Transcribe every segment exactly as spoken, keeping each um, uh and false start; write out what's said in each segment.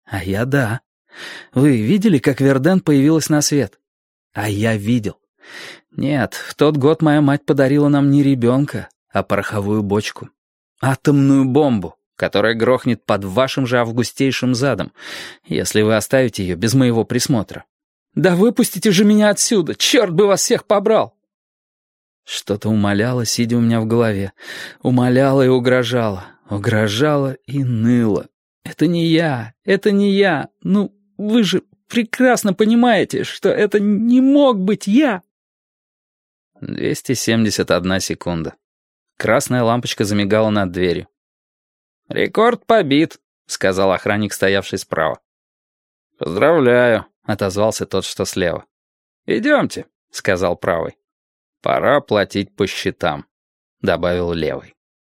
А я да. Вы видели, как Верден появилась на свет? А я видел. Нет, в тот год моя мать подарила нам не ребенка, а пороховую бочку. Атомную бомбу, которая грохнет под вашим же августейшим задом, если вы оставите ее без моего присмотра. Да выпустите же меня отсюда, черт бы вас всех побрал! Что-то умоляло, сидя у меня в голове. Умоляло и угрожало. Угрожало и ныло. Это не я, это не я. Ну, вы же прекрасно понимаете, что это не мог быть я. двести семьдесят одна секунда. Красная лампочка замигала над дверью. «Рекорд побит», — сказал охранник, стоявший справа. «Поздравляю», — отозвался тот, что слева. «Идемте», — сказал правый. «Пора платить по счетам», — добавил левый.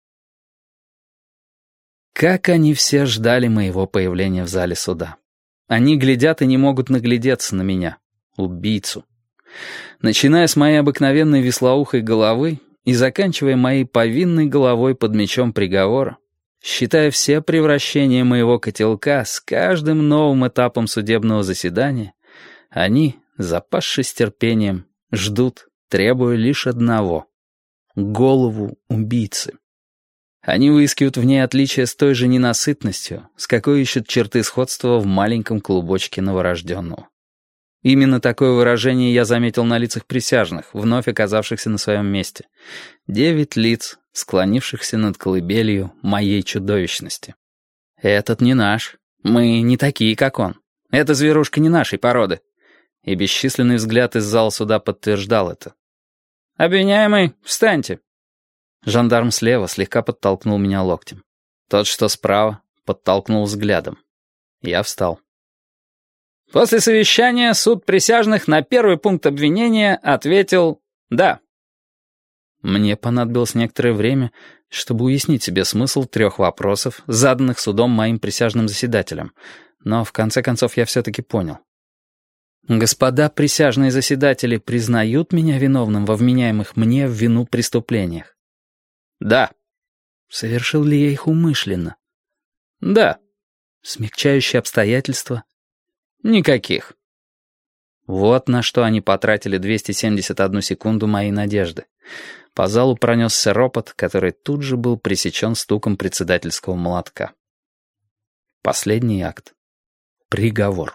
Как они все ждали моего появления в зале суда. Они глядят и не могут наглядеться на меня, убийцу. Начиная с моей обыкновенной вислоухой головы и заканчивая моей повинной головой под мечом приговора, считая все превращения моего котелка с каждым новым этапом судебного заседания, они, запасшись терпением, ждут, требуя лишь одного — голову убийцы. Они выискивают в ней отличия с той же ненасытностью, с какой ищут черты сходства в маленьком клубочке новорожденного. Именно такое выражение я заметил на лицах присяжных, вновь оказавшихся на своем месте. Девять лиц, склонившихся над колыбелью моей чудовищности. Этот не наш. Мы не такие, как он. Эта зверушка не нашей породы. И бесчисленный взгляд из зала суда подтверждал это. «Обвиняемый, встаньте!» Жандарм слева слегка подтолкнул меня локтем. Тот, что справа, подтолкнул взглядом. Я встал. После совещания суд присяжных на первый пункт обвинения ответил «да». Мне понадобилось некоторое время, чтобы уяснить себе смысл трех вопросов, заданных судом моим присяжным заседателям, но в конце концов я все-таки понял. Господа присяжные заседатели признают меня виновным во вменяемых мне в вину преступлениях? Да. Совершил ли я их умышленно? Да. Смягчающие обстоятельства? Никаких. Вот на что они потратили двести семьдесят одну секунду моей надежды. По залу пронесся ропот, который тут же был пресечен стуком председательского молотка. Последний акт. Приговор.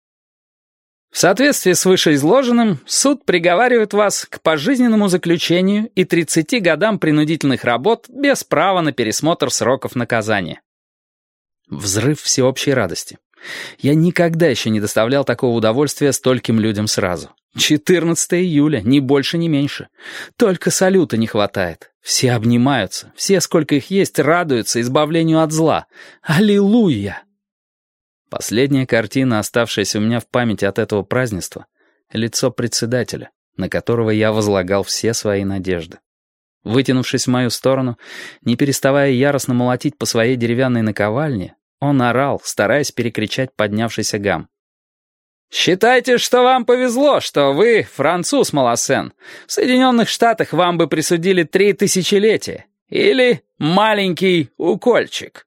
В соответствии с вышеизложенным, суд приговаривает вас к пожизненному заключению и тридцати годам принудительных работ без права на пересмотр сроков наказания. Взрыв всеобщей радости. Я никогда еще не доставлял такого удовольствия стольким людям сразу. четырнадцатого июля, ни больше, ни меньше. Только салюта не хватает. Все обнимаются, все, сколько их есть, радуются избавлению от зла. Аллилуйя! Последняя картина, оставшаяся у меня в памяти от этого празднества — лицо председателя, на которого я возлагал все свои надежды. Вытянувшись в мою сторону, не переставая яростно молотить по своей деревянной наковальне, он орал, стараясь перекричать поднявшийся гам. «Считайте, что вам повезло, что вы француз, Малассен. В Соединенных Штатах вам бы присудили три тысячелетия. Или маленький укольчик».